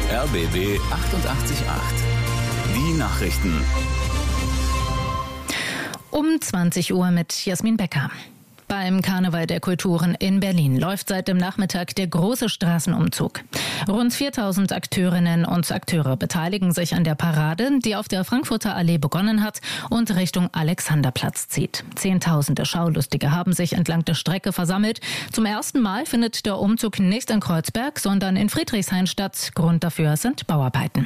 RBB 88.8. Die Nachrichten. Um 20 Uhr mit Jasmin Becker. Beim Karneval der Kulturen in Berlin läuft seit dem Nachmittag der große Straßenumzug. Rund 4000 Akteurinnen und Akteure beteiligen sich an der Parade, die auf der Frankfurter Allee begonnen hat und Richtung Alexanderplatz zieht. Zehntausende Schaulustige haben sich entlang der Strecke versammelt. Zum ersten Mal findet der Umzug nicht in Kreuzberg, sondern in Friedrichshain statt. Grund dafür sind Bauarbeiten.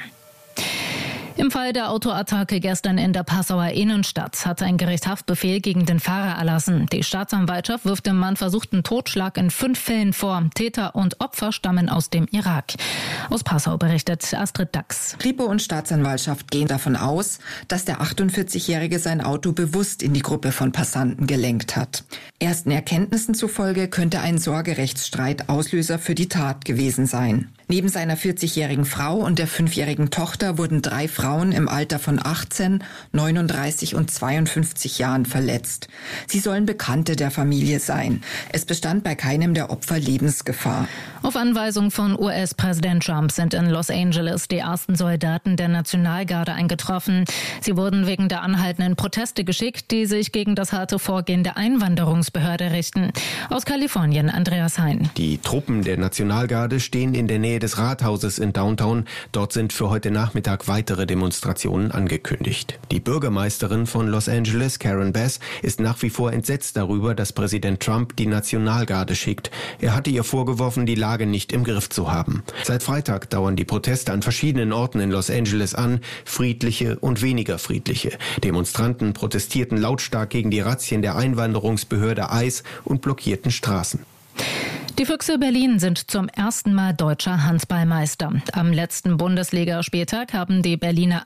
Im Fall der Autoattacke gestern in der Passauer Innenstadt hat ein Gericht Haftbefehl gegen den Fahrer erlassen. Die Staatsanwaltschaft wirft dem Mann versuchten Totschlag in 5 Fällen vor. Täter und Opfer stammen aus dem Irak. Aus Passau berichtet Astrid Dachs. Kripo und Staatsanwaltschaft gehen davon aus, dass der 48-Jährige sein Auto bewusst in die Gruppe von Passanten gelenkt hat. Ersten Erkenntnissen zufolge könnte ein Sorgerechtsstreit Auslöser für die Tat gewesen sein. Neben seiner 40-jährigen Frau und der 5-jährigen Tochter wurden 3 Frauen im Alter von 18, 39 und 52 Jahren verletzt. Sie sollen Bekannte der Familie sein. Es bestand bei keinem der Opfer Lebensgefahr. Auf Anweisung von US-Präsident Trump sind in Los Angeles die ersten Soldaten der Nationalgarde eingetroffen. Sie wurden wegen der anhaltenden Proteste geschickt, die sich gegen das harte Vorgehen der Einwanderungsbehörde richten. Aus Kalifornien, Andreas Hein. Die Truppen der Nationalgarde stehen in der Nähe des Rathauses in Downtown. Dort sind für heute Nachmittag weitere Demonstrationen angekündigt. Die Bürgermeisterin von Los Angeles, Karen Bass, ist nach wie vor entsetzt darüber, dass Präsident Trump die Nationalgarde schickt. Er hatte ihr vorgeworfen, die Lage nicht im Griff zu haben. Seit Freitag dauern die Proteste an verschiedenen Orten in Los Angeles an, friedliche und weniger friedliche. Demonstranten protestierten lautstark gegen die Razzien der Einwanderungsbehörde ICE und blockierten Straßen. Die Füchse Berlin sind zum ersten Mal deutscher Handballmeister. Am letzten Bundesligaspieltag haben die Berliner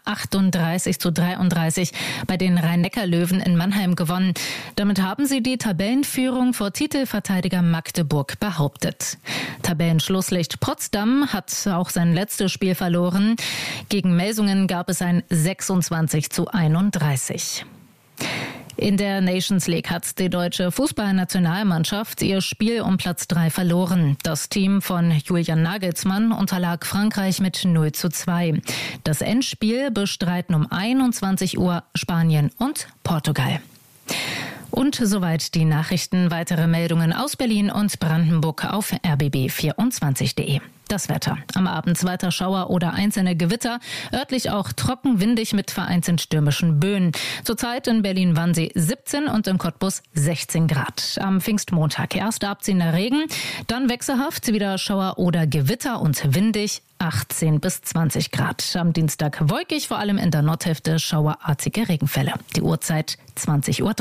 38:33 bei den Rhein-Neckar-Löwen in Mannheim gewonnen. Damit haben sie die Tabellenführung vor Titelverteidiger Magdeburg behauptet. Tabellenschlusslicht Potsdam hat auch sein letztes Spiel verloren. Gegen Melsungen gab es ein 26:31. In der Nations League hat die deutsche Fußballnationalmannschaft ihr Spiel um Platz 3 verloren. Das Team von Julian Nagelsmann unterlag Frankreich mit 0:2. Das Endspiel bestreiten um 21 Uhr Spanien und Portugal. Und soweit die Nachrichten. Weitere Meldungen aus Berlin und Brandenburg auf rbb24.de. Das Wetter. Am Abend weiter Schauer oder einzelne Gewitter. Örtlich auch trocken, windig mit vereinzelt stürmischen Böen. Zurzeit in Berlin-Wannsee 17 und in Cottbus 16 Grad. Am Pfingstmontag erst abziehender Regen, dann wechselhaft wieder Schauer oder Gewitter und windig 18 bis 20 Grad. Am Dienstag wolkig, vor allem in der Nordhälfte schauerartige Regenfälle. Die Uhrzeit 20:03 Uhr.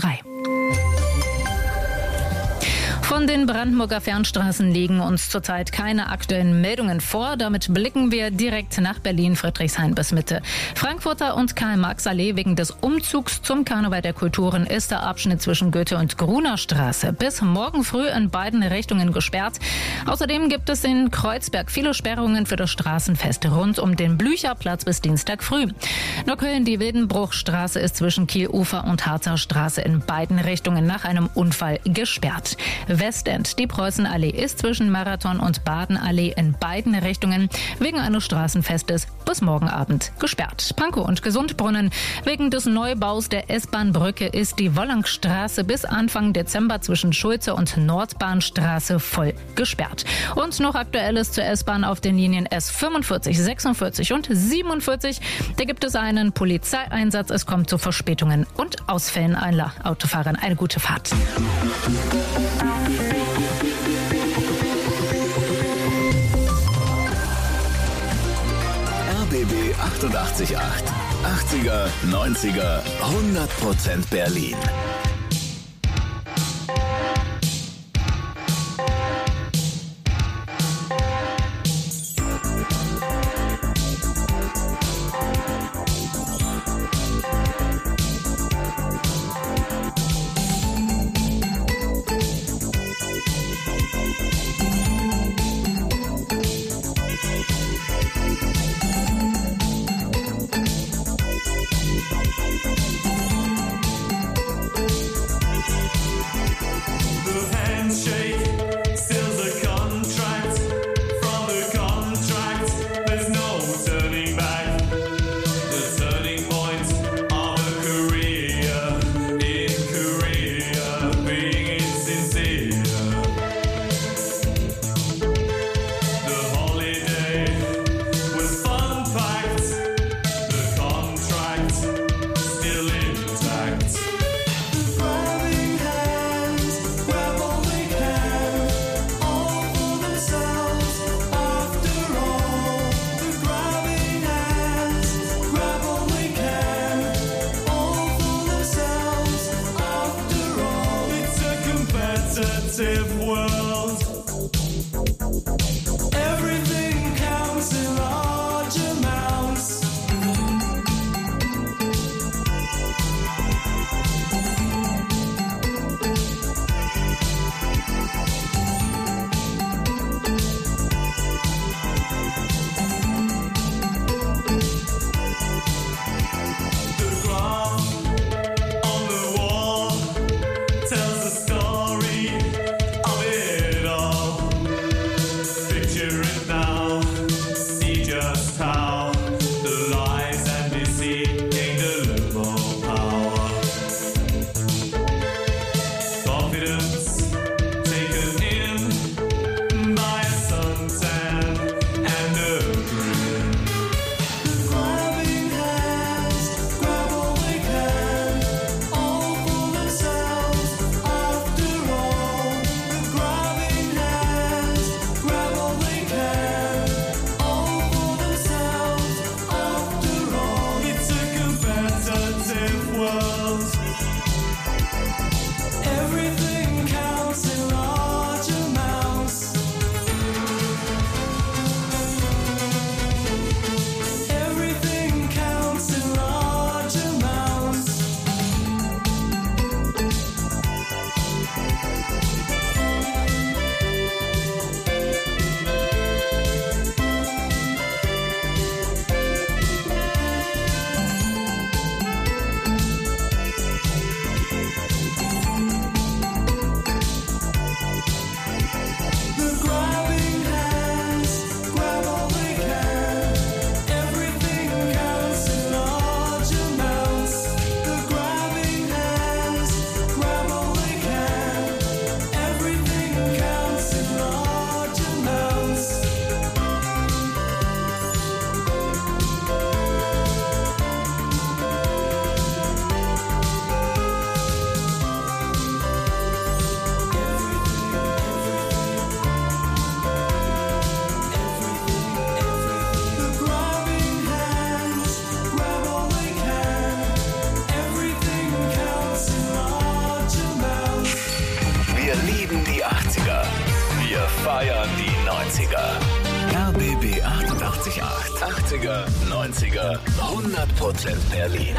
Von den Brandenburger Fernstraßen liegen uns zurzeit keine aktuellen Meldungen vor. Damit blicken wir direkt nach Berlin, Friedrichshain bis Mitte. Frankfurter und Karl-Marx-Allee wegen des Umzugs zum Karneval der Kulturen ist der Abschnitt zwischen Goethe- und Grunerstraße bis morgen früh in beiden Richtungen gesperrt. Außerdem gibt es in Kreuzberg viele Sperrungen für das Straßenfest rund um den Blücherplatz bis Dienstag früh. Neukölln, die Wildenbruchstraße ist zwischen Kielufer und Harzer Straße in beiden Richtungen nach einem Unfall gesperrt. Westend. Die Preußenallee ist zwischen Marathon und Badenallee in beiden Richtungen wegen eines Straßenfestes bis morgen Abend gesperrt. Pankow und Gesundbrunnen. Wegen des Neubaus der S-Bahn-Brücke ist die Wollangstraße bis Anfang Dezember zwischen Schulze und Nordbahnstraße voll gesperrt. Und noch Aktuelles zur S-Bahn auf den Linien S45, 46 und 47. Da gibt es einen Polizeieinsatz. Es kommt zu Verspätungen und Ausfällen. Allen Autofahrern eine gute Fahrt. RBB 88.8. 80er, 90er, 100% Berlin. 80er, 90er, 100% Berlin.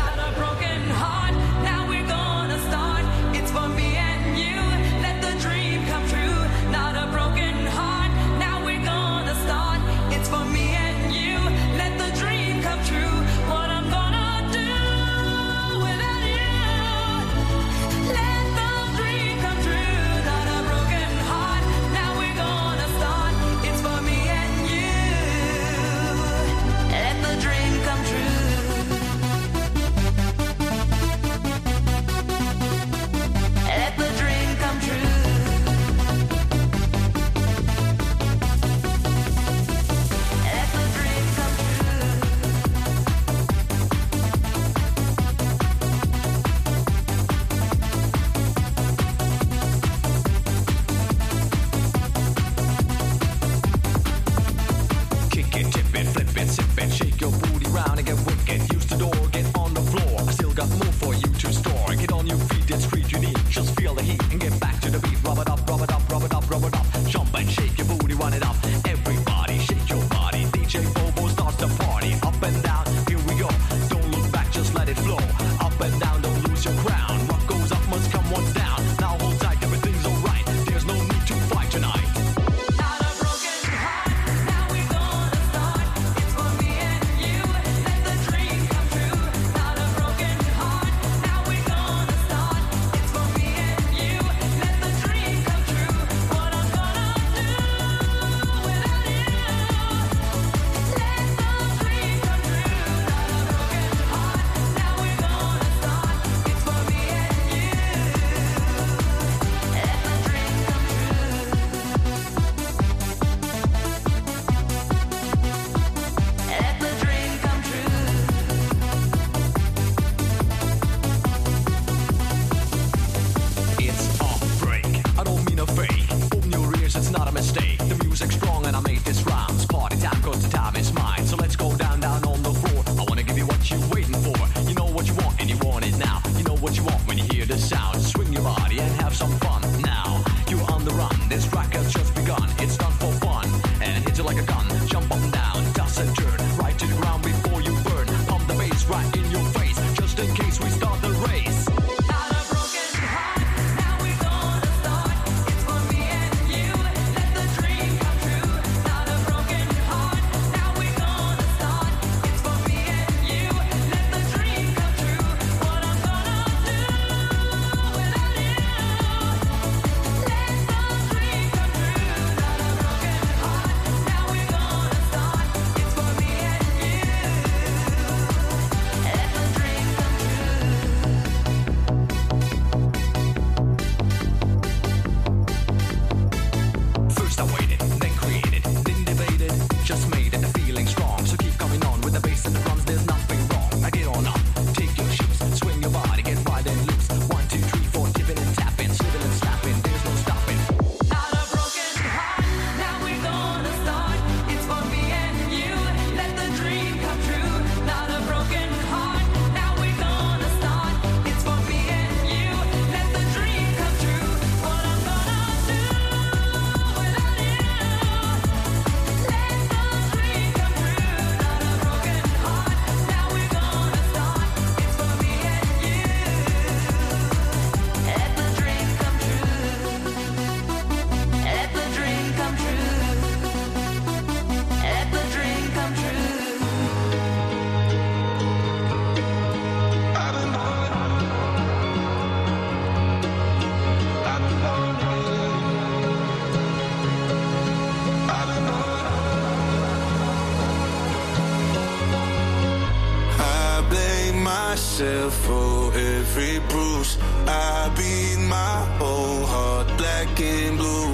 myself for every bruise. I beat my whole heart black and blue.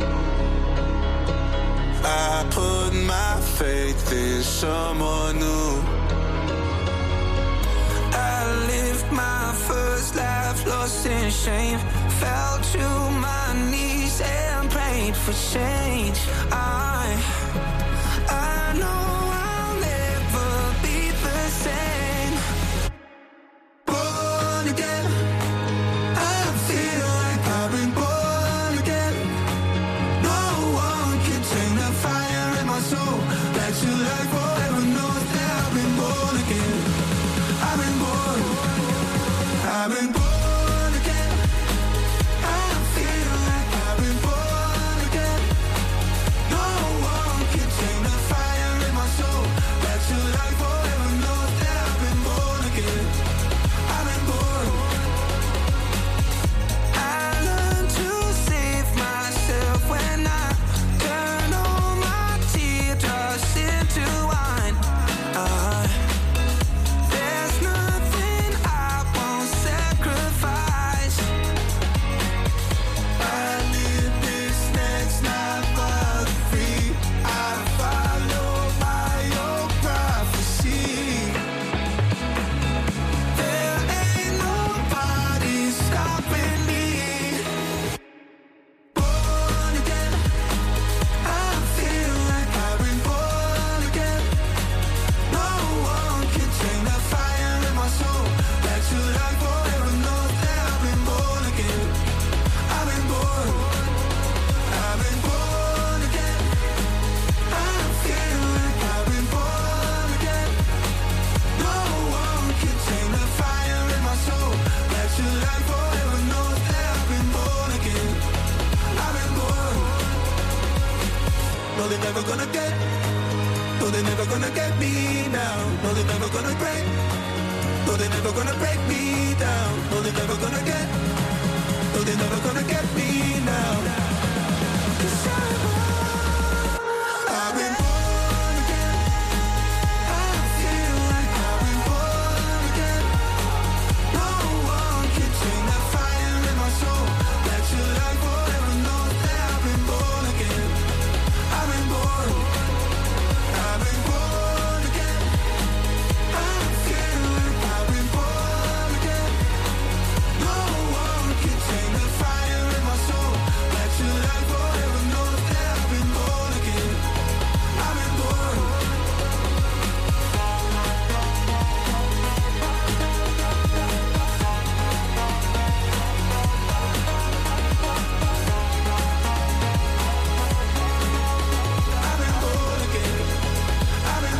I put my faith in someone new. I lived my first life lost in shame. Fell to my knees and prayed for change. I know I'll never be the same. Born again, I feel like I've been born again. No one can tame the fire in my soul. Back to life. get me now. No, they're never gonna break. No, they're never gonna break me down. No, they're never gonna get. No, they're never gonna get me now. 'Cause I've been born again. I feel like I've been born again. No one can tame that fire in my soul. Let your light forever know that I've been born again. I've been born. I've been born again. I feel like I've been born again. No one can tame the fire in my soul. Let your light forever know that I've been born again. I've been born. I've been born again. I've been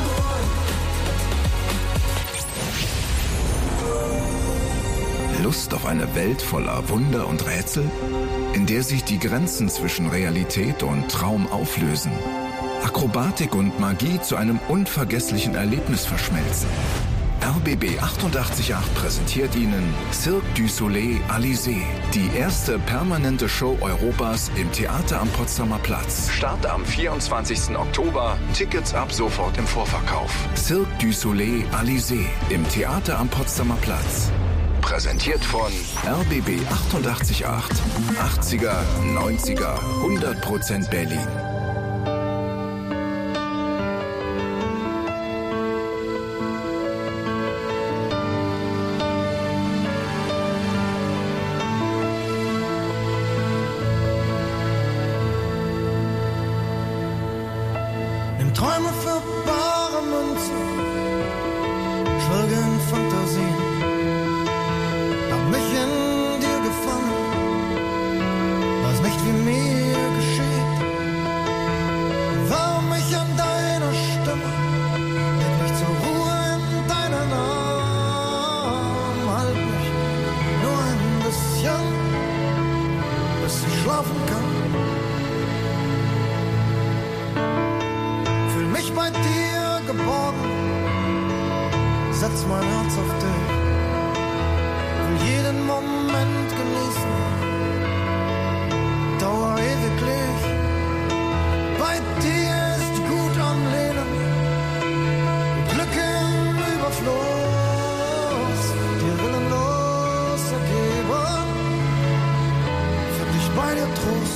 born. Lust auf eine Welt voller Wunder und Rätsel, in der sich die Grenzen zwischen Realität und Traum auflösen, Akrobatik und Magie zu einem unvergesslichen Erlebnis verschmelzen. RBB 888 präsentiert Ihnen Cirque du Soleil Alizé, die erste permanente Show Europas im Theater am Potsdamer Platz. Start am 24. Oktober, Tickets ab sofort im Vorverkauf. Cirque du Soleil Alizé im Theater am Potsdamer Platz. Präsentiert von RBB 888, 80er, 90er, 100% Berlin. Nimm Träume für bare Münze, schwelge in Fantasien. Hab mich in dir gefangen, weiß nicht, wie mir geschieht. Warum mich an deiner Stimme, leg mich zur Ruhe in deinen Arm. Halt mich nur ein bisschen, bis ich schlafen kann. Fühl mich bei dir geborgen, setz mein Herz auf dich. Will jeden Moment genießen, Dauer ewiglich. Bei dir ist gut am Leben, Glück im Überfluss, dir willenlos ergeben, für dich bei dir Trost.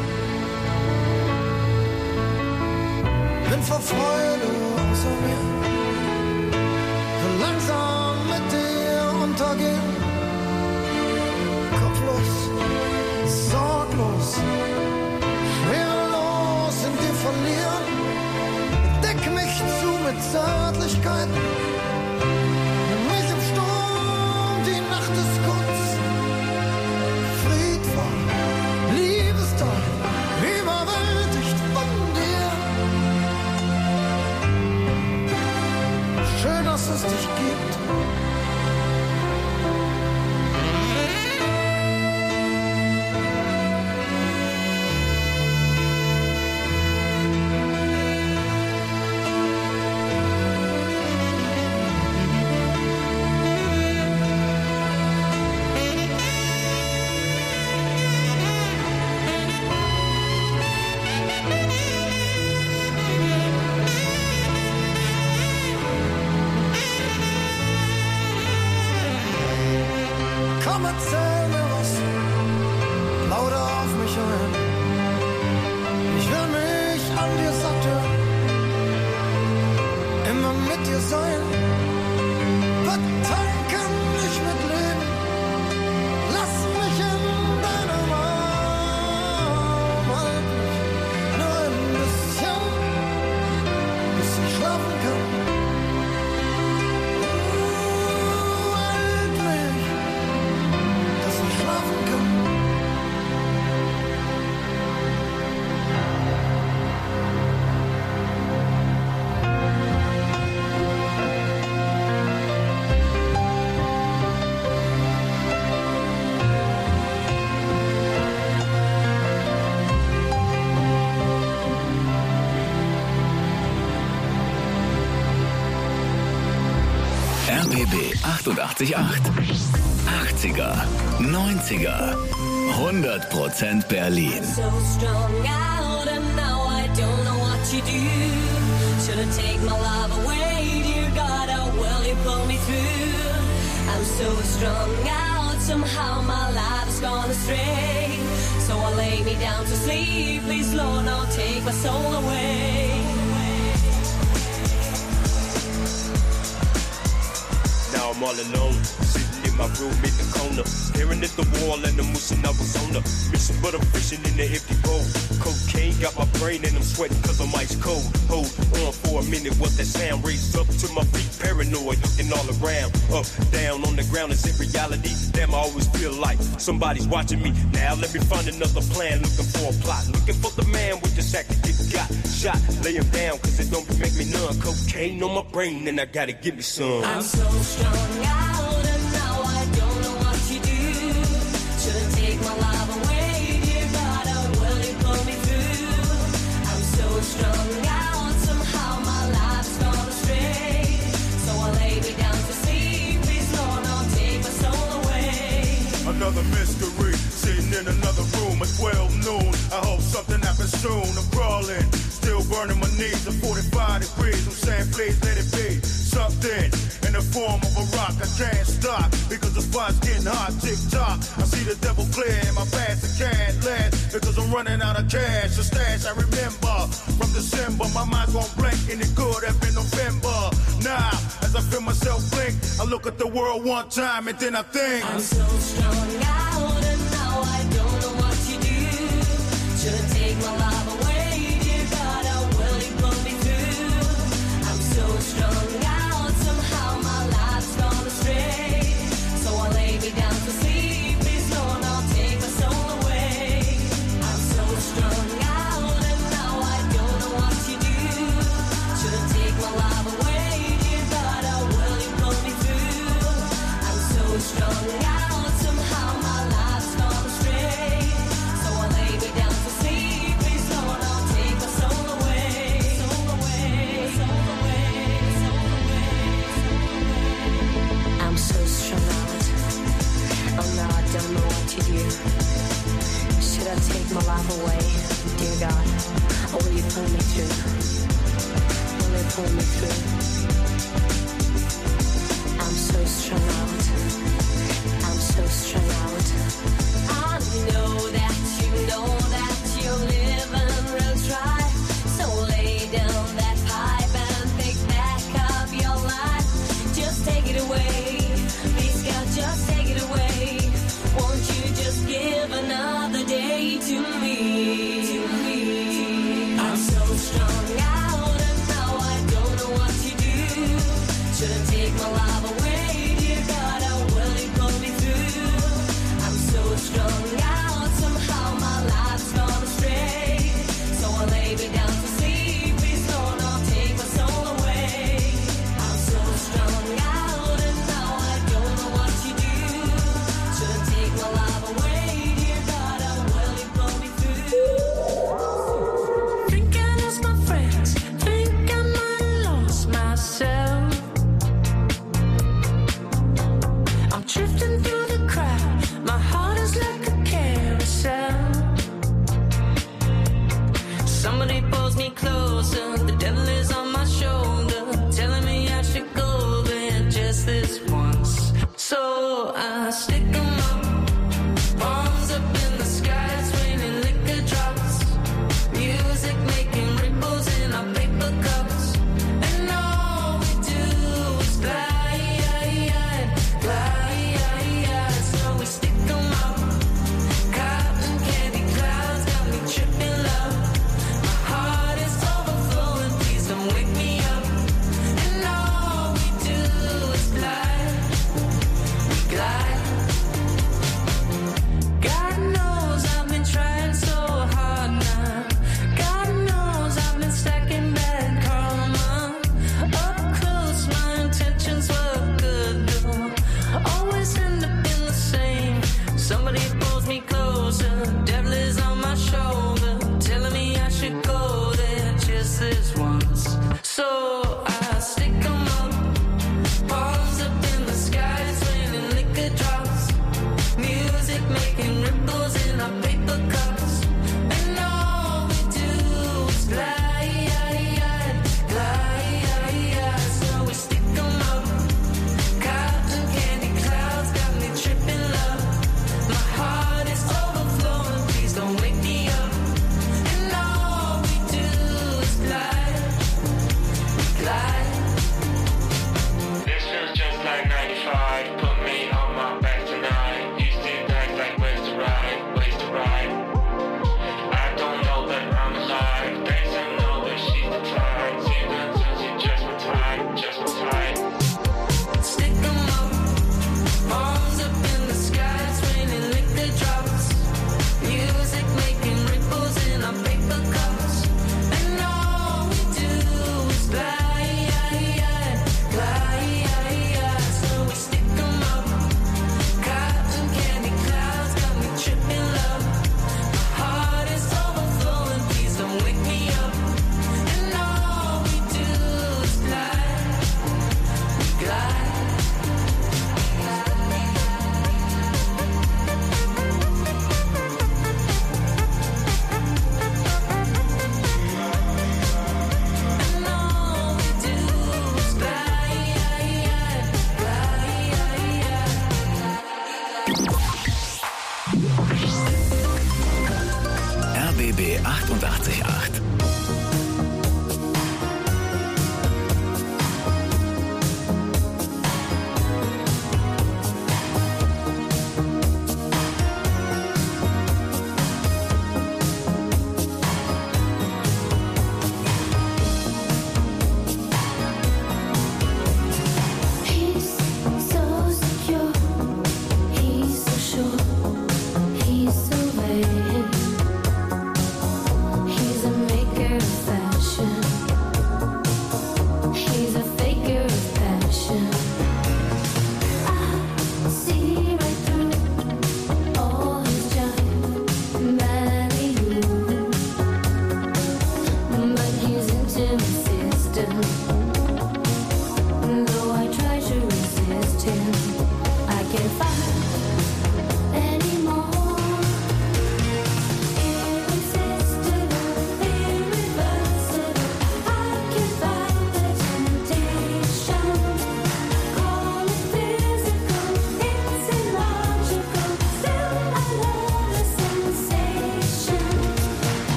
Bin vor Freude außer mir, will langsam mit dir untergehen. Kopflos, sorglos, schwerelos in dir verlieren. Deck mich zu mit Zärtlichkeit. Nimm mich im Sturm, die Nacht ist kurz. Friedvoll, liebestoll, überwältigt von dir. Schön, dass es dich gibt. Komm, erzähl mir was, lauter auf mich ein. Ich will mich an dir satt hören, immer mit dir sein. Betanken dich mit Leben, lass mich in deinem Arm. Halt mich nur ein bisschen, bis ich schlafen kann. Halt mich, dass ich schlafen kann. RBB 888. 80er, 90er, 100% Berlin. So strung out and now I don't know what to do. Should I take my love away, dear God, how will you pull me through? I'm so strung out, somehow my life's gone astray. So I lay me down to sleep, please Lord, now take my soul away. Now I'm all alone, sitting in my room in the corner, staring at the wall and I'm wishing I was on a mission, but I'm fishing in the empty bowl. Cocaine got my brain and I'm sweating cause I'm ice cold. Hold on for a minute, what that sound? Raised up to my feet, paranoid, looking all around. Up, down, on the ground, is it reality? Damn, I always feel like somebody's watching me. Now let me find another plan, looking for a plot, looking for the man with the sack that get got shot. Lay him down cause it don't make me numb. Cocaine on my brain and I gotta give me some. I'm so strung out and now I don't know what to do. Should take my love away, dear God, how will you pull me through? I'm so strung out, somehow my life's gone astray. So I lay me down to sleep, please Lord, now take my soul away. Another mystery, sitting in another room at 12 noon. I hope something happens soon. I'm crawling, still burning my knees at 45 degrees. I'm saying please let it be something in the form of a rock. I can't stop because the spot's getting hot. Tick tock, I see the devil clear in my past. I can't last because I'm running out of cash. The stash I remember from December. My mind's gon' blank and it could have been November. Now, as I feel myself blink, I look at the world one time and then I think I'm so strung out and now I don't know what to do. Should take my love away, dear God, how will you pull me through? I'm so strung out, somehow my life's gone astray. So I lay me down to sleep, please Lord, now take my soul away. I'm so strung out and now I don't know what to do. Should take my love away, dear God, how will you pull me through? I'm so strung out, somehow my life's gone astray. So I lay me down to sleep, please Lord, now take my soul away. Soul away, soul away, soul away. I'm so strung out, oh no, I don't know what to do. Should I take my life away, dear God, or will you pull me through? Will you pull me through? I'm so strung out, I'm so strung out. I know that you're living real dry. So lay down that pipe and pick back up your life. Just take it away, please God, just take it away. Won't you just give another day to me? I'm so strung out and now I don't know what to do. Should I take my love away, dear God, how will you pull me through? I'm so strung out, somehow my life's gone astray. So I lay me down to sleep, please Lord, now take my soul away. I'm so strung out and now I don't know what to do. Should I take my love away, dear God, how will you pull me through? Think I lost my friends, think I might have lost myself. I'm drifting through the crowd, my heart is like a carousel. Somebody pulls me closer, the devil is on my shoulder, telling me I should go there just this once. So I stick 'em up, palms up in the sky, it's raining liquor drops, music making ripples in our paper cups, and all we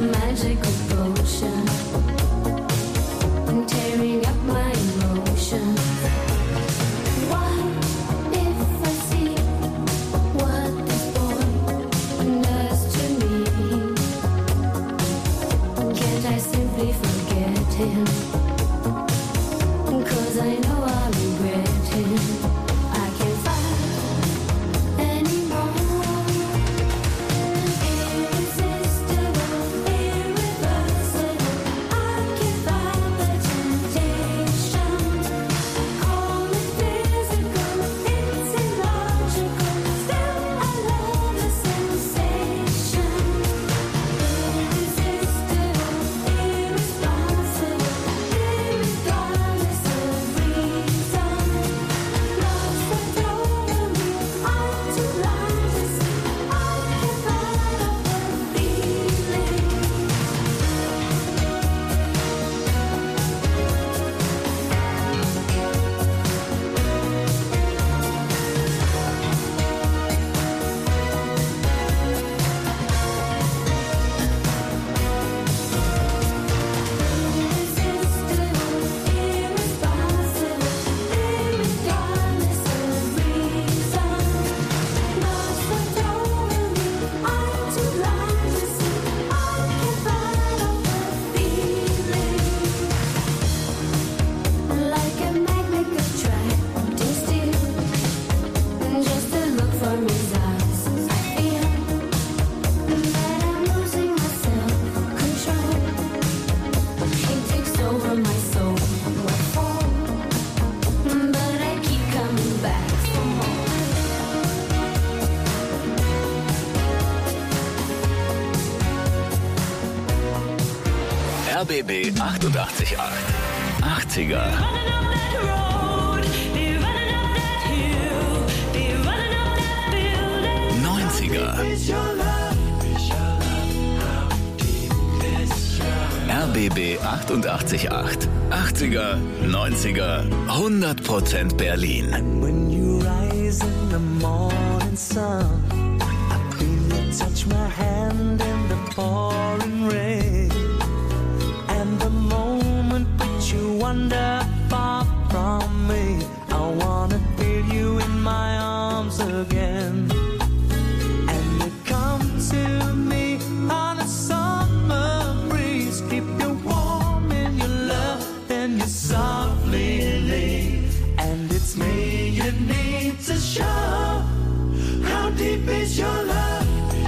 magical potion, tearing up my emotions. What if I see what this boy does to me? Can't I simply forget him? 'Cause I know I'll regret him. I can't fight anymore. Irresistible, irreversible. I can't fight the temptation. I call it physical, it's illogical. Still I love the sensation. Irresistible, irresponsible, irregardless of reason. Love's swept over me, I'm too blind to see. I can't fight off the feeling. Irresistible, irresponsible, irregardless of reason. Love's swept over me, I'm too blind to see. I can't fight off the feeling. Like a magnet attracting still, just to look from his eyes. I feel that I'm losing my self-control. He takes over my soul. What for? But I keep coming back for more. RBB 888. 80er. 90er. RBB 888. 80er, 90er, 100% Berlin. When you rise in the morning sun, I feel you touch my hand in the pouring rain. And the moment that you wander far from me, I wanna feel you in my arms again. And you come to me on a summer breeze, keep you warm in your love, then you softly leave. And it's me you need to show. How deep is your love?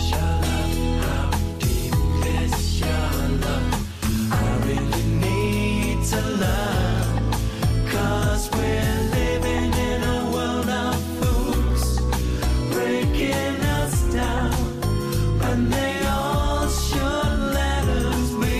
How deep is your love? I really need to love, 'cause we're living in a world of fools, breaking us down when they all should let us be.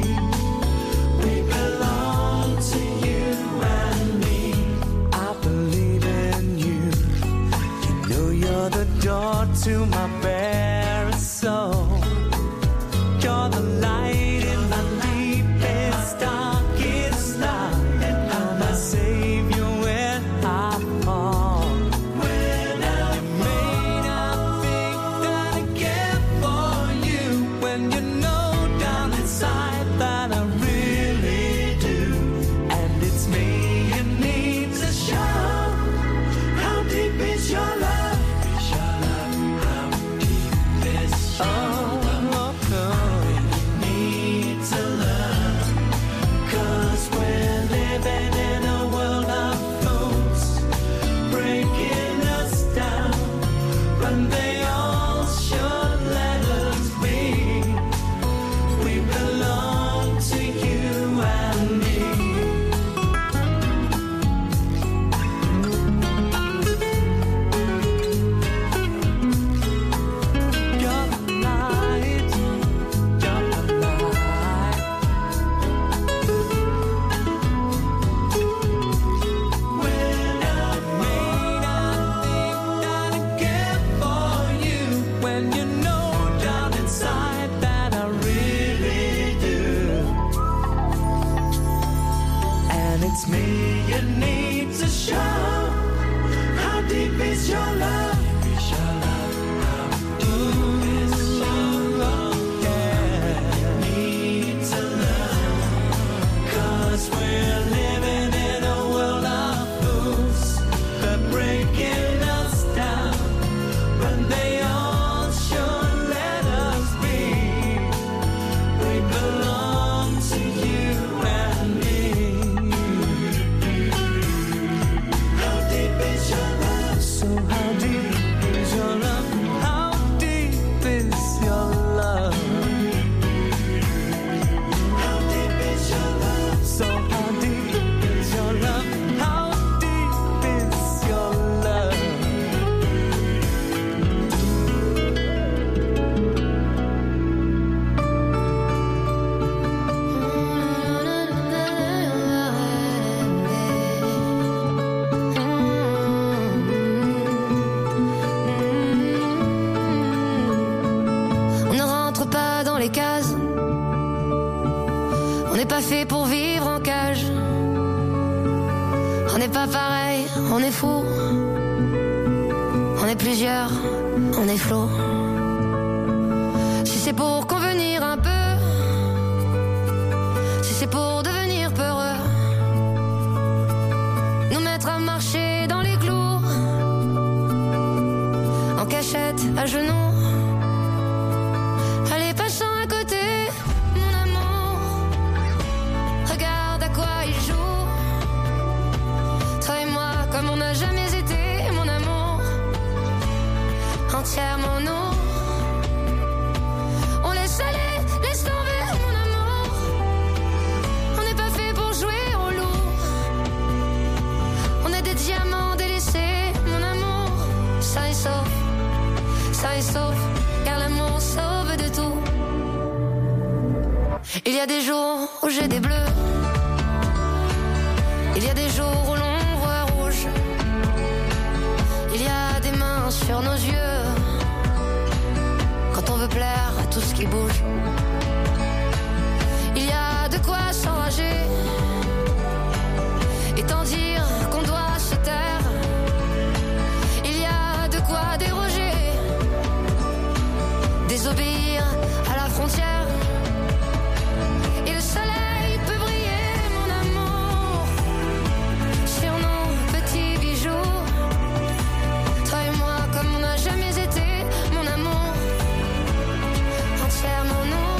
We belong to you and me. I believe in you. You know you're the door to my bare soul. You're the light in my deepest, darkest night, and my savior when I fall. When I may not think that I care for you, when you know down inside that I really do. And it's me you need to show. How deep is your love? How deep is your love? Need to love, 'cause we're living in a world of fools, breaking us down when they all should let us be. We belong to you and me. You're the light les cases. On n'est pas fait pour vivre en cage. On n'est pas pareil, on est fou. On est plusieurs, on est flot. Si c'est pour convenir un peu, si c'est pour devenir peureux, nous mettre à marcher dans les clous, en cachette, à genoux. Allez, passant à côté, mon amour, regarde à quoi il joue. Toi et moi, comme on n'a jamais été, mon amour, entièrement nous. On laisse aller, laisse tomber, mon amour. On n'est pas fait pour jouer au loup. On est des diamants délaissés, mon amour. Sain et sauf, car l'amour sauve de tout. Il y a des jours où j'ai des bleus. Il y a des jours où l'on voit rouge. Il y a des mains sur nos yeux quand on veut plaire à tout ce qui bouge. Il y a de quoi s'enrager et tant dire qu'on doit se taire. Il y a de quoi déroger, désobéir à la frontière. Et le soleil peut briller, mon amour, sur nos petits bijoux. Toi et moi, comme on n'a jamais été, mon amour, entièrement nous.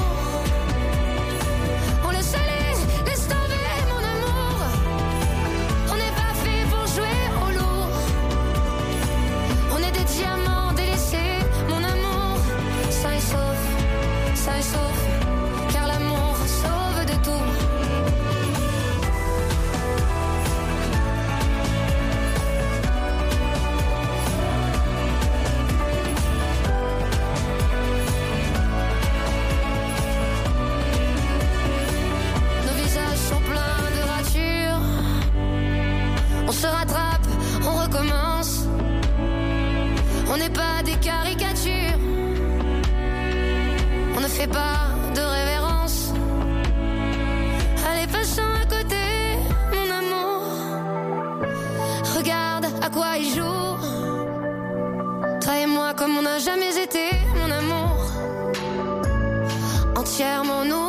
On laisse aller, laisse tomber, mon amour. On n'est pas fait pour jouer au loup. On est des diamants délaissés, mon amour. Sain et sauf, car l'amour sauve de tout. Nos visages sont pleins de ratures. On se rattrape, on recommence. On n'est pas des caricatures. On ne fait pas de révérence. Allez, passons à côté, mon amour. Regarde à quoi il joue. Toi et moi, comme on n'a jamais été, mon amour, entièrement nous.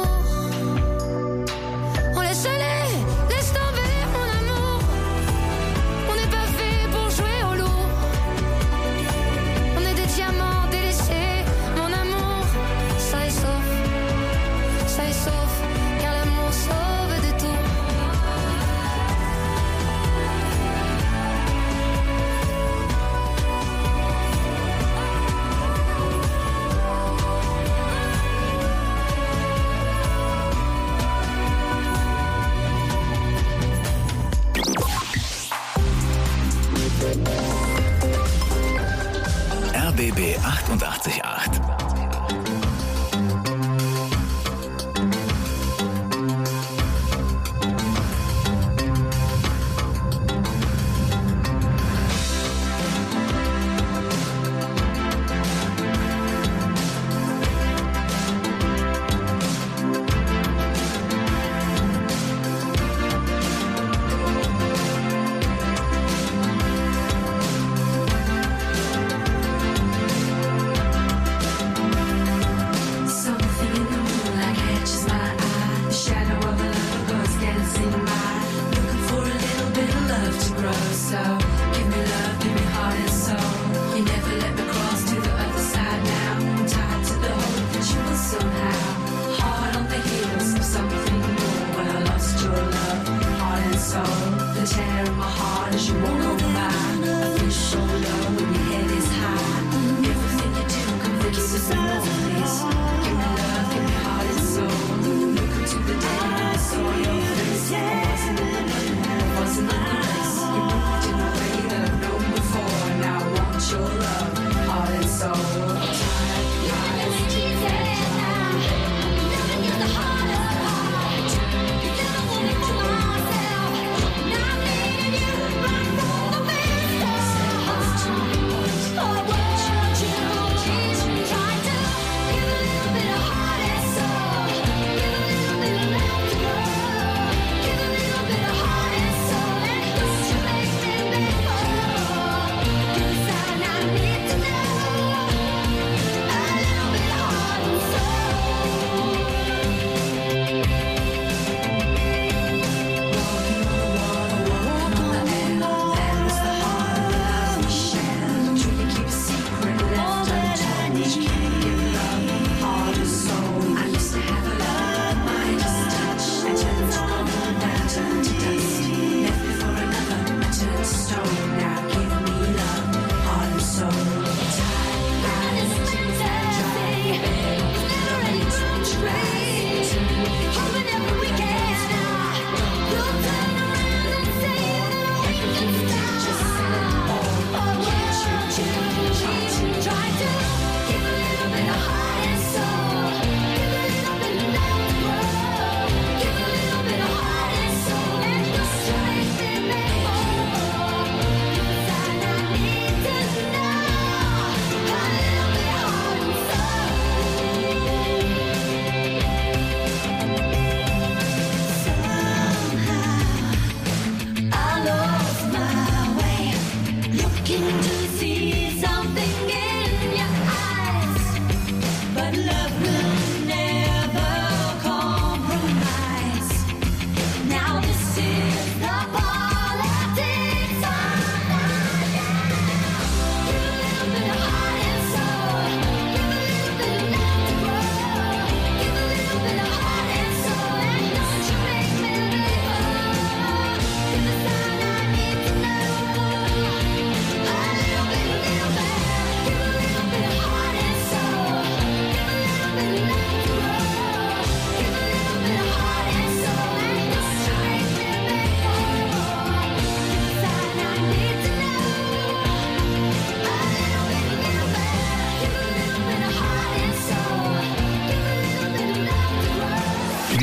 On laisse aller, laisse tomber, mon amour. On n'est pas fait pour jouer au loup. On est des diamants délaissés, mon amour. Sain et sauf, car l'amour sauve de tout.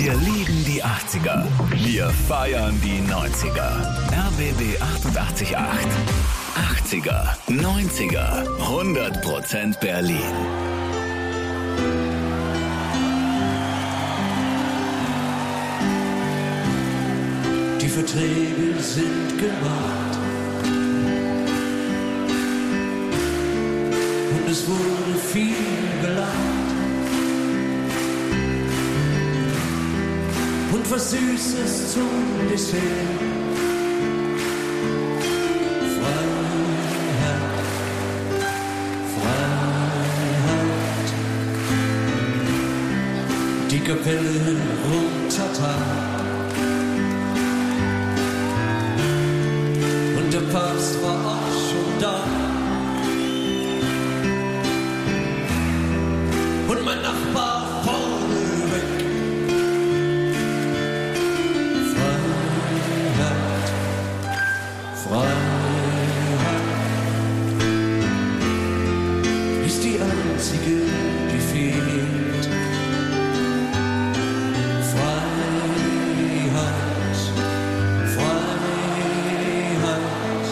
Wir lieben die 80er. Wir feiern die 90er. RBB 88.8. 80er, 90er, 100% Berlin. Die Verträge sind gemacht und es wurde viel gelacht und was Süßes zum Dessert. Freiheit, Freiheit, die Kapelle runtertat. Der Papst war auch schon da. Und mein Nachbar vorne weg. Freiheit, Freiheit ist die einzige, die fehlt. Freiheit, Freiheit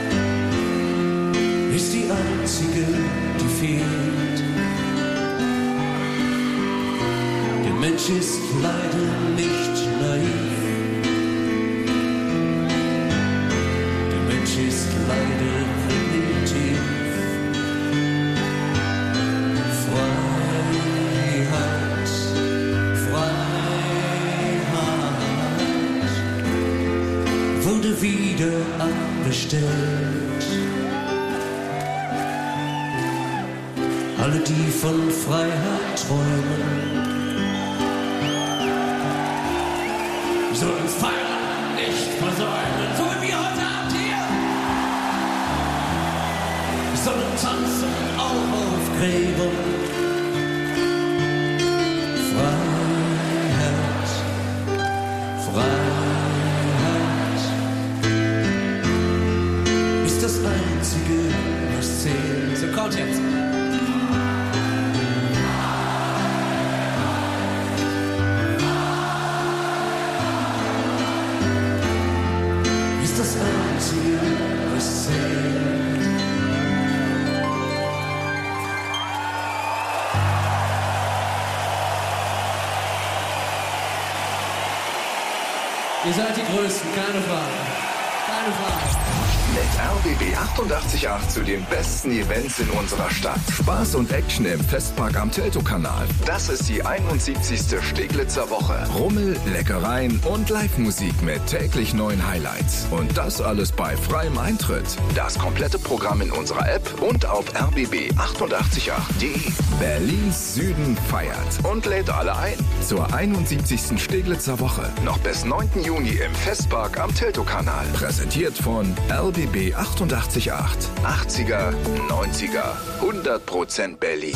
ist die einzige, die fehlt. Der Mensch ist leider nicht naiv. Der Mensch ist leider primitiv. Freiheit, Freiheit wurde wieder abbestellt. Alle, die von Freiheit träumen, sollen Feiern nicht versäumen. So wie wir heute Abend hier. Sollen tanzen auch auf Gräbern. Freiheit, Freiheit ist das Einzige, was zählt. So kommt jetzt. Das Einzige, was zählt. Ihr seid die Größten, keine Frage. Keine Frage. Mit RBB 88.8 zu den besten Events in unserer Stadt. Spaß und Action im Festpark am Teltow-Kanal. Das ist die 71. Steglitzer Woche. Rummel, Leckereien und Live-Musik mit täglich neuen Highlights. Und das alles bei freiem Eintritt. Das komplette Programm in unserer App und auf rbb888.de. Berlins Süden feiert und lädt alle ein. Zur 71. Steglitzer Woche. Noch bis 9. Juni im Festpark am Teltow-Kanal. Präsentiert von RBB 88.8. 80er, 90er, 100% Berlin.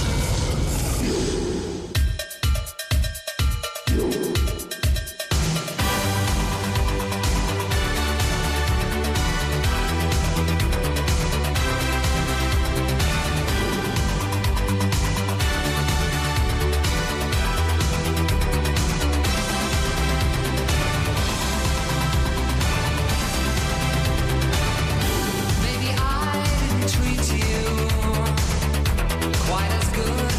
Maybe I didn't treat you quite as good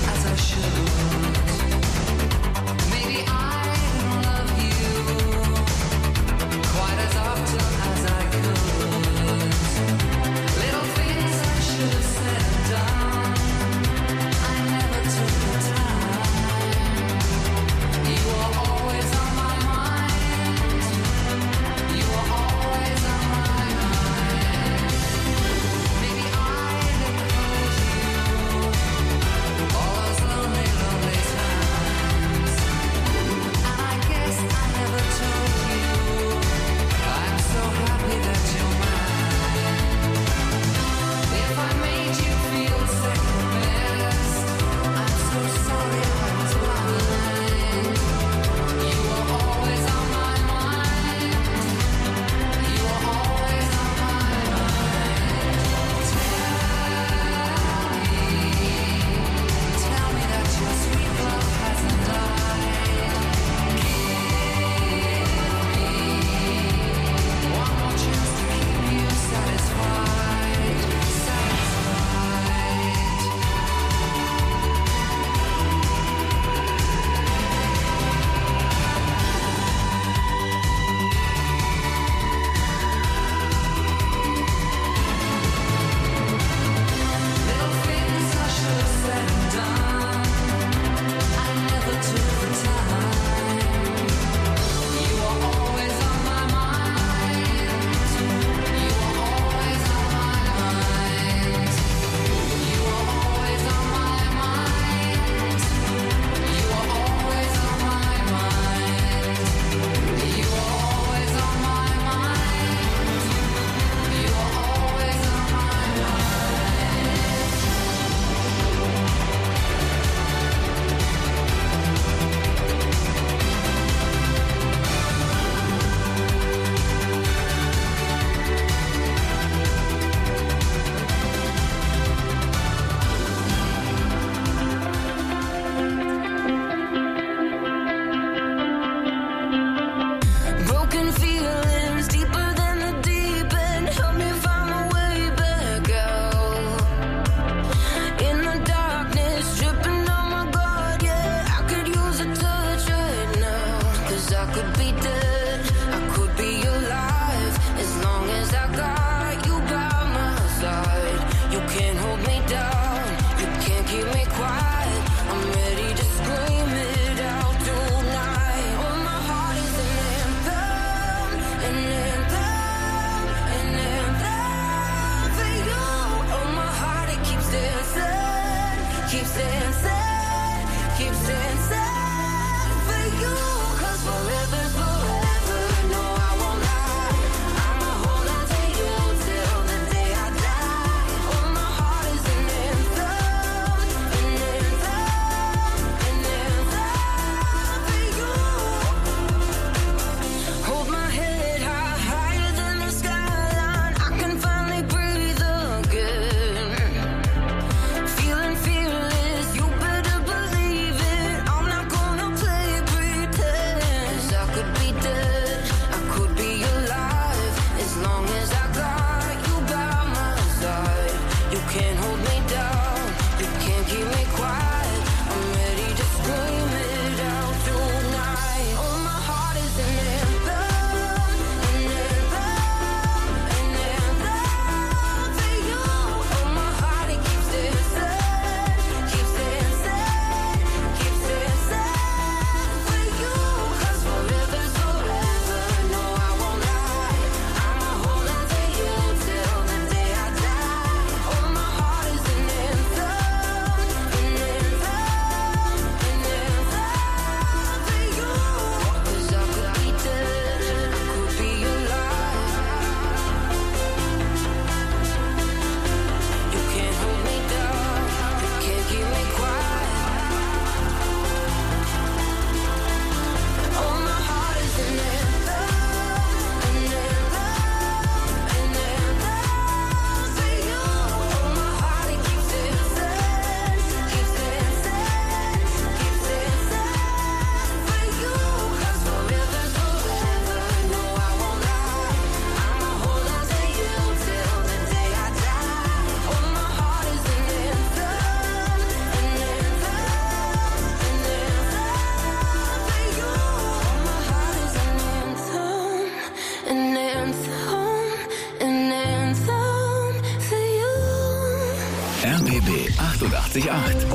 88,8.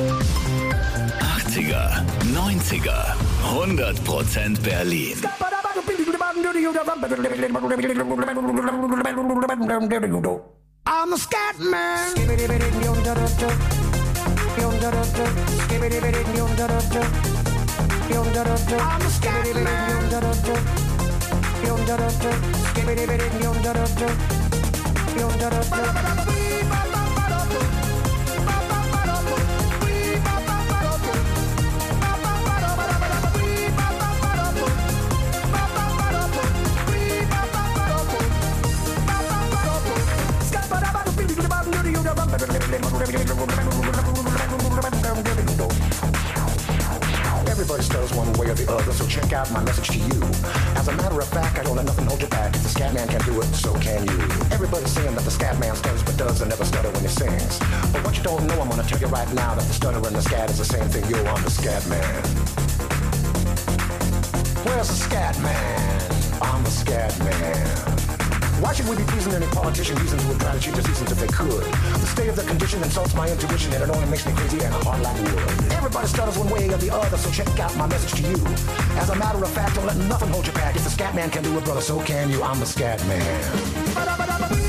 80er, 90er, 100% Berlin. I'm a scat man. I'm a scat Everybody stutters one way or the other, so check out my message to you. As a matter of fact, I don't let nothing hold you back. If the scat man can do it, so can you. Everybody's saying that the scat man stutters but does and never stutter when he sings. But what you don't know, I'm gonna tell you right now that the stutter and the scat is the same thing. Yo, I'm the scat man. Where's the scat man? I'm the scat man. Why should we be pleasing any politician using to try to cheat the seasons if they could? The state of the condition insults my intuition and it only makes me crazy and hard like wood. Everybody stutters one way or the other, so check out my message to you. As a matter of fact, don't let nothing hold you back. If the scat man can do it, brother, so can you. I'm the scat man.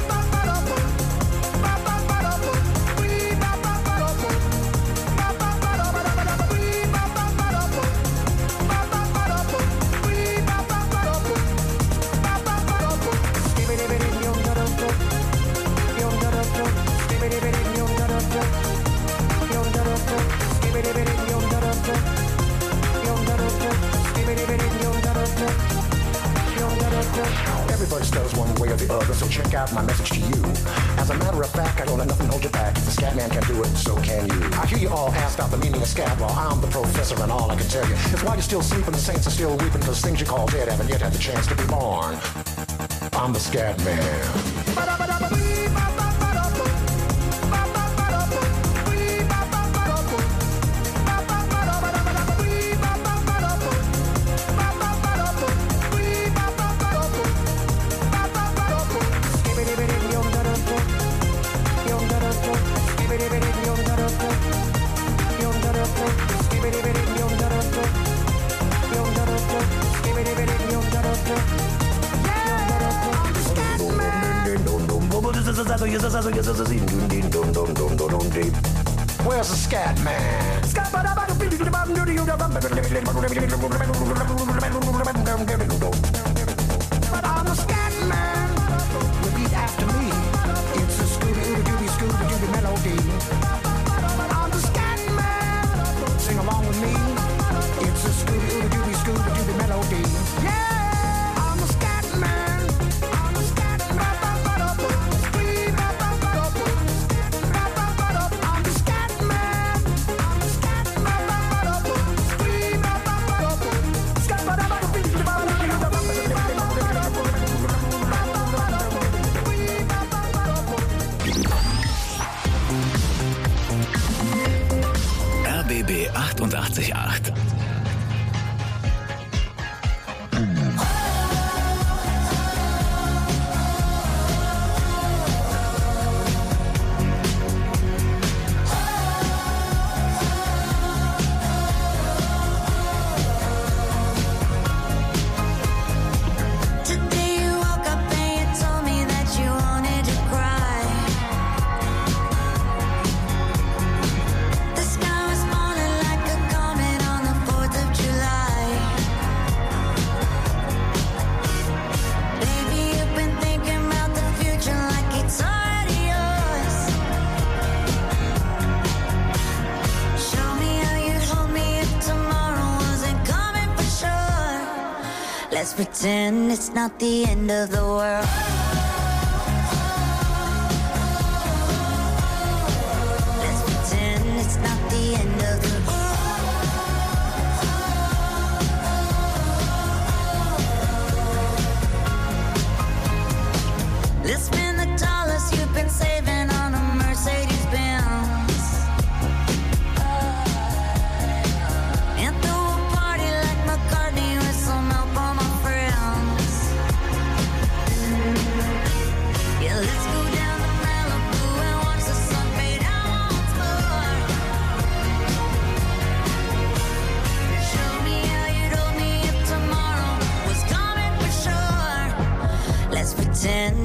Everybody stutters one way or the other, so check out my message to you. As a matter of fact, I don't let nothing hold you back. If the scat man can do it, so can you. I hear you all asked out the meaning of scat. Well, I'm the professor and all I can tell you is why you're still sleeping, the saints are still weeping, because things you call dead haven't yet had the chance to be born. I'm the scat man. Where's the scat man? I'm a scat man. Repeat after me. It's a Scooby-Dooby melody. I'm the scat man. Sing along with me. It's a Scooby-Dooby melody. Yeah, I'm a scat man. I'm a scat man. RBB 88,8. Let's pretend it's not the end of the world. Let's pretend it's not the end of the world. Let's spend the dollars you've been saving on a Mercedes Benz. And throw a party like McCartney with some help on my friends.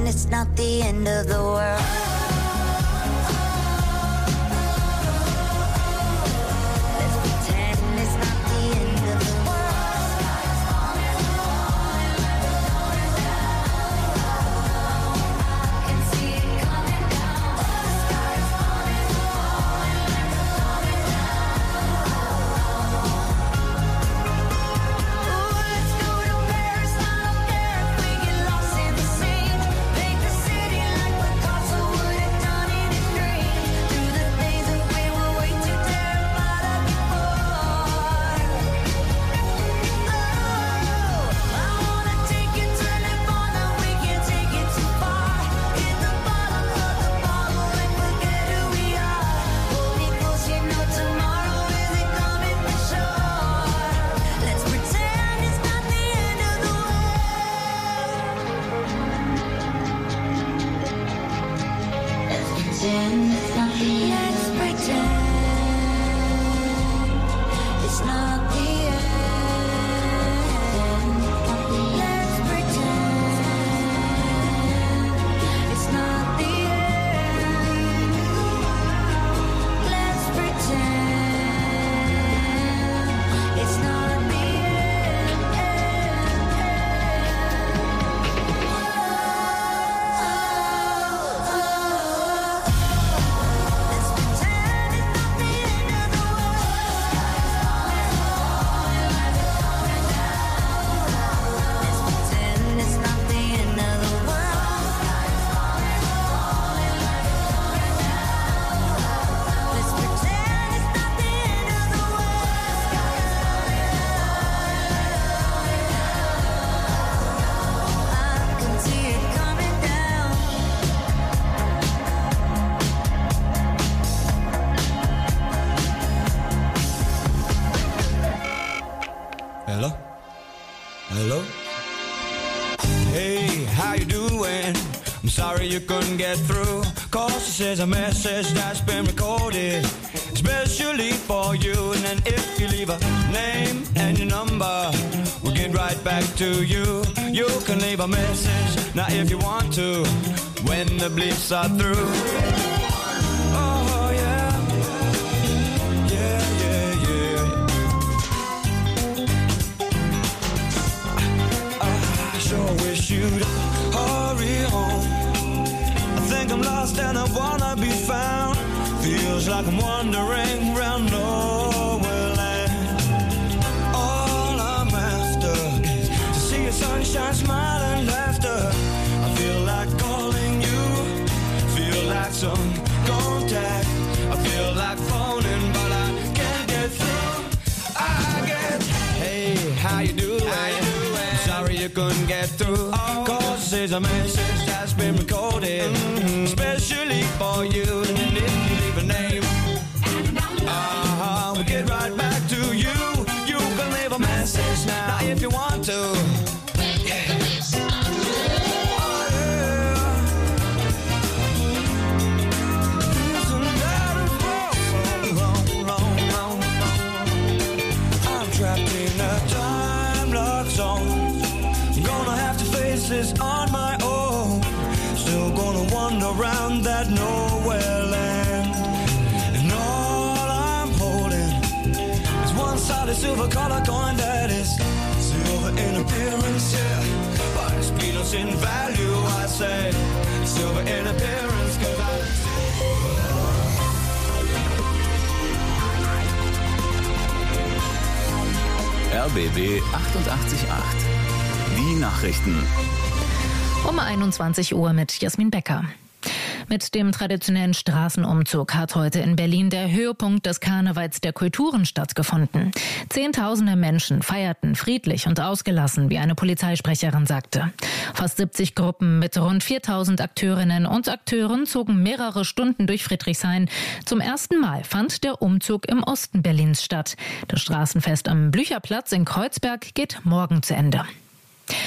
it's not the end of the world. Let's pretend it's not the end of the world. I can see it coming down. The sky is falling, falling, ooh, let's go to Paris. I don't care if we get lost in the scene. Paint the city like Picasso would have done in his dream. Do the things that we were way too terrified of before. Oh, I wanna take you to Nirvana. We can't take it too far. Hit the bottom of the bottle and forget who we are. Hold me close, you know tomorrow isn't coming for sure. Let's pretend it's not the end of the world. Let's pretend it's not the end. Let's pretend it's not the end. Let's pretend it's not the end. Let's pretend it's not the Hello? Hello? Hey, how you doing? I'm sorry you couldn't get through. Cause this is a message that's been recorded especially for you. And then if you leave a name and your number, we'll get right back to you. You can leave a message, now if you want to, when the bleeps are through. Oh yeah, yeah, yeah, yeah. I sure wish you'd hurry home. I think I'm lost and I wanna be found. Feels like I'm wandering round nowhere land. All I'm after is to see your sunshine, smile and laughter. I feel like calling you, feel like some contact. I feel like phoning but I can't get through. I get, hey, how you doing? Sorry you couldn't get through. Cause this is a message that's been recorded especially for you. And if you leave a name, we'll get right back to you. You can leave a message now if you want to. I'm trapped in a time lock zone. Gonna have to face this on my own. Still gonna wander around that nowhere land. And all I'm holding is one solid silver color coin that is silver in appearance, yeah, but it's peanuts in value, I say. Silver in appearance, cause RBB 888. Die Nachrichten. Um 21 Uhr mit Jasmin Becker. Mit dem traditionellen Straßenumzug hat heute in Berlin der Höhepunkt des Karnevals der Kulturen stattgefunden. Zehntausende Menschen feierten friedlich und ausgelassen, wie eine Polizeisprecherin sagte. Fast 70 Gruppen mit rund 4000 Akteurinnen und Akteuren zogen mehrere Stunden durch Friedrichshain. Zum ersten Mal fand der Umzug im Osten Berlins statt. Das Straßenfest am Blücherplatz in Kreuzberg geht morgen zu Ende.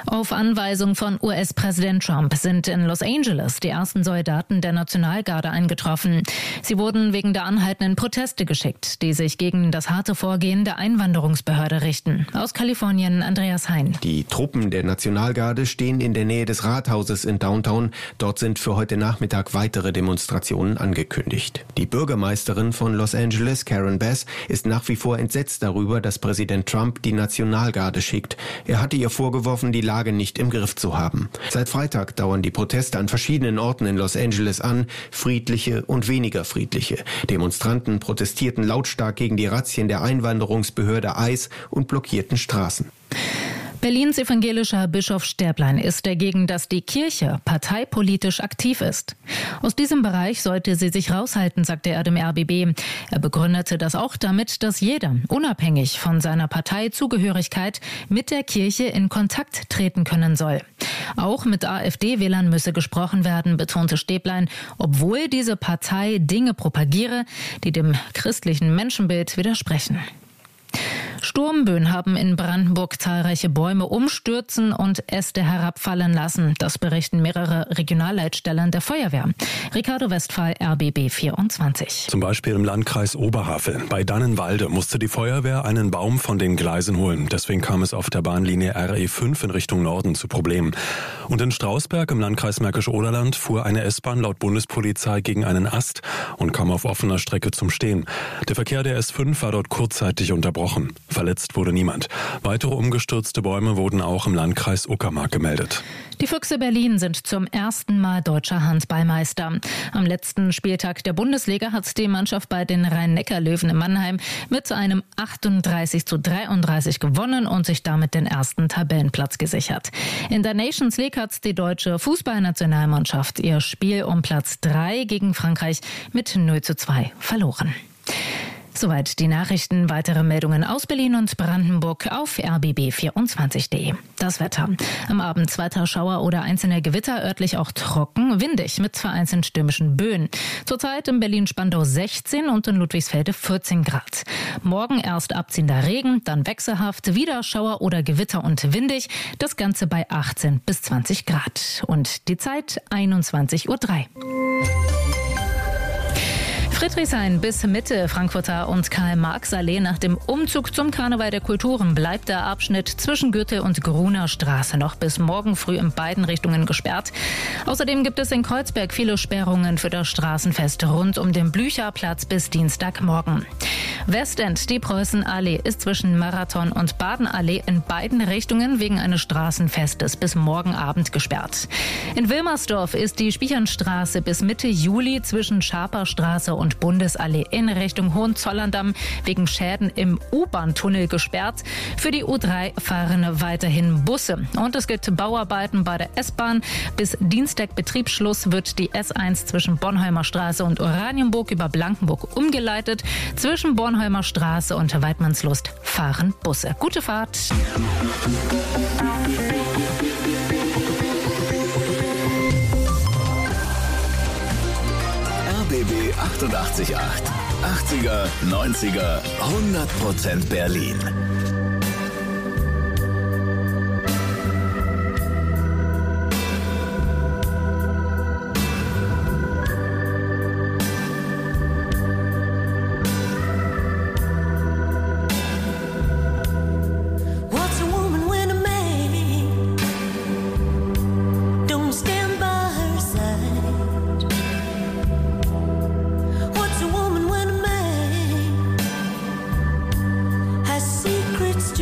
Auf Anweisung von US-Präsident Trump sind in Los Angeles die ersten Soldaten der Nationalgarde eingetroffen. Sie wurden wegen der anhaltenden Proteste geschickt, die sich gegen das harte Vorgehen der Einwanderungsbehörde richten. Aus Kalifornien, Andreas Hein. Die Truppen der Nationalgarde stehen in der Nähe des Rathauses in Downtown. Dort sind für heute Nachmittag weitere Demonstrationen angekündigt. Die Bürgermeisterin von Los Angeles, Karen Bass, ist nach wie vor entsetzt darüber, dass Präsident Trump die Nationalgarde schickt. Er hatte ihr vorgeworfen, die Lage nicht im Griff zu haben. Seit Freitag dauern die Proteste an verschiedenen Orten in Los Angeles an, friedliche und weniger friedliche. Demonstranten protestierten lautstark gegen die Razzien der Einwanderungsbehörde ICE und blockierten Straßen. Berlins evangelischer Bischof Stäblein ist dagegen, dass die Kirche parteipolitisch aktiv ist. Aus diesem Bereich sollte sie sich raushalten, sagte er dem RBB. Er begründete das auch damit, dass jeder, unabhängig von seiner Parteizugehörigkeit, mit der Kirche in Kontakt treten können soll. Auch mit AfD-Wählern müsse gesprochen werden, betonte Stäblein, obwohl diese Partei Dinge propagiere, die dem christlichen Menschenbild widersprechen. Sturmböen haben in Brandenburg zahlreiche Bäume umstürzen und Äste herabfallen lassen. Das berichten mehrere Regionalleitstellen der Feuerwehr. Ricardo Westphal, RBB 24. Zum Beispiel im Landkreis Oberhavel. Bei Dannenwalde musste die Feuerwehr einen Baum von den Gleisen holen. Deswegen kam es auf der Bahnlinie RE5 in Richtung Norden zu Problemen. Und in Strausberg im Landkreis Märkisch-Oderland fuhr eine S-Bahn laut Bundespolizei gegen einen Ast und kam auf offener Strecke zum Stehen. Der Verkehr der S5 war dort kurzzeitig unterbrochen. Verletzt wurde niemand. Weitere umgestürzte Bäume wurden auch im Landkreis Uckermark gemeldet. Die Füchse Berlin sind zum ersten Mal deutscher Handballmeister. Am letzten Spieltag der Bundesliga hat die Mannschaft bei den Rhein-Neckar-Löwen in Mannheim mit einem 38:33 gewonnen und sich damit den ersten Tabellenplatz gesichert. In der Nations League hat die deutsche Fußballnationalmannschaft ihr Spiel um Platz 3 gegen Frankreich mit 0:2 verloren. Soweit die Nachrichten. Weitere Meldungen aus Berlin und Brandenburg auf rbb24.de. Das Wetter. Am Abend weiter Schauer oder einzelne Gewitter, örtlich auch trocken, windig mit vereinzelt stürmischen Böen. Zurzeit in Berlin-Spandau 16 und in Ludwigsfelde 14 Grad. Morgen erst abziehender Regen, dann wechselhaft, wieder Schauer oder Gewitter und windig. Das Ganze bei 18 bis 20 Grad. Und die Zeit 21:03 Uhr. Friedrichshain bis Mitte, Frankfurter und Karl-Marx-Allee. Nach dem Umzug zum Karneval der Kulturen bleibt der Abschnitt zwischen Goethe- und Gruner Straße noch bis morgen früh in beiden Richtungen gesperrt. Außerdem gibt es in Kreuzberg viele Sperrungen für das Straßenfest rund um den Blücherplatz bis Dienstagmorgen. Westend, die Preußenallee, ist zwischen Marathon und Badenallee in beiden Richtungen wegen eines Straßenfestes bis morgen Abend gesperrt. In Wilmersdorf ist die Spichernstraße bis Mitte Juli zwischen Schaperstraße und Bundesallee in Richtung Hohenzollern-Damm wegen Schäden im U-Bahn-Tunnel gesperrt. Für die U3 fahren weiterhin Busse. Und es gibt Bauarbeiten bei der S-Bahn. Bis Dienstag Betriebsschluss wird die S1 zwischen Bornholmer Straße und Oranienburg über Blankenburg umgeleitet. Zwischen Bornholmer Straße und Weidmannslust fahren Busse. Gute Fahrt. RBB 88.8. 80er, 90er, 100% Berlin. What's a woman when a man don't stand by her side? What's a woman when a man has secrets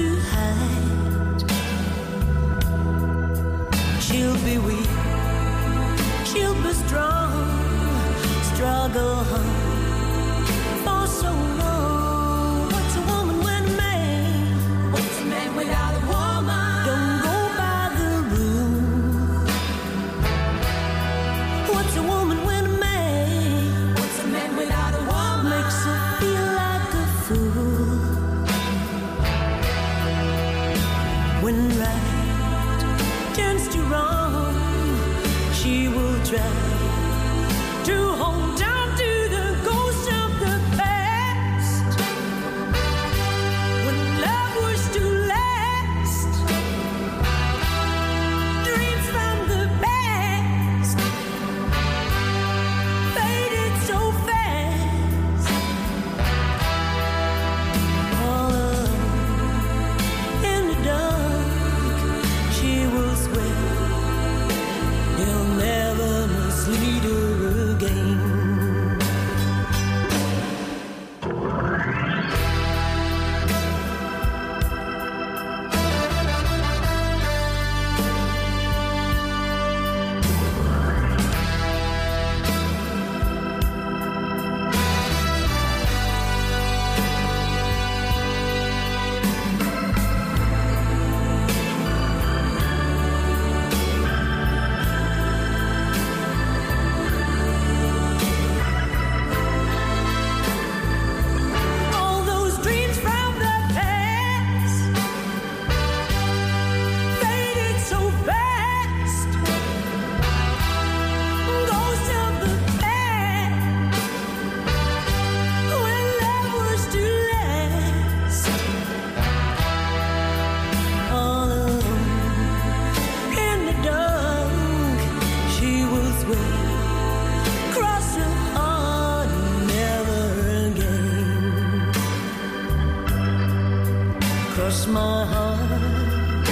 cross my heart,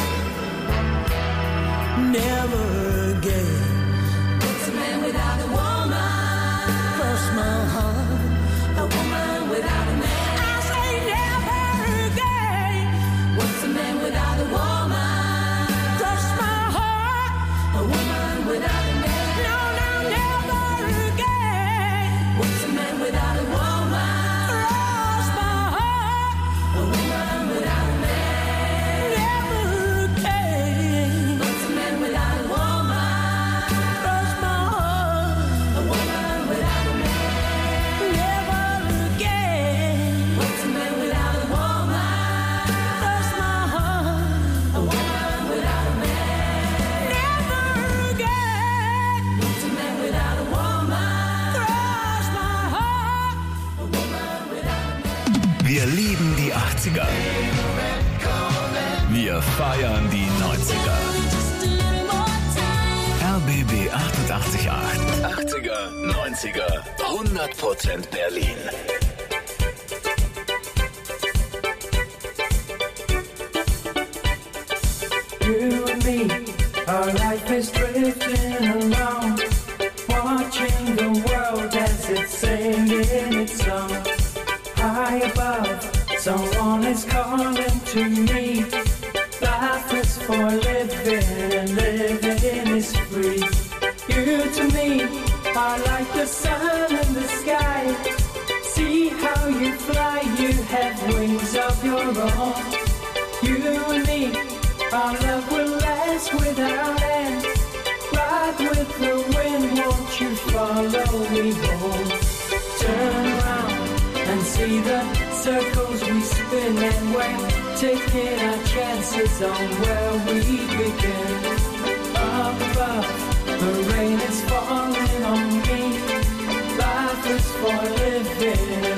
never again. What's a man without a woman? Cross my heart, A woman without a man. I say never again. What's a man without a woman? Cross my heart, A woman without a man. no, no, never again. What's a man without a woman? Cross my heart, A woman without a man. never again. What's a man without a woman? Cross my heart, A woman without a man. never again. What's a man without a woman? Cross my heart, A woman without a man. never again. What's a man without a woman? Cross my heart. A woman without a man. Wir lieben die 80er. Wir feiern die 90er. RBB 88.8. 80er, 90er, 100% Berlin. You and me, our life is drifting along, watching the world as it's singing its song. High above, someone is calling to me. Life is for living and living is free. You to me are like the sun in the sky. See how you fly, you have wings of your own. You and me, our love will last without end. Ride with the wind, won't you follow me home? Turn around and see the circles we spin, and we're taking our chances on where we begin. Up above, the rain is falling on me. Life is for living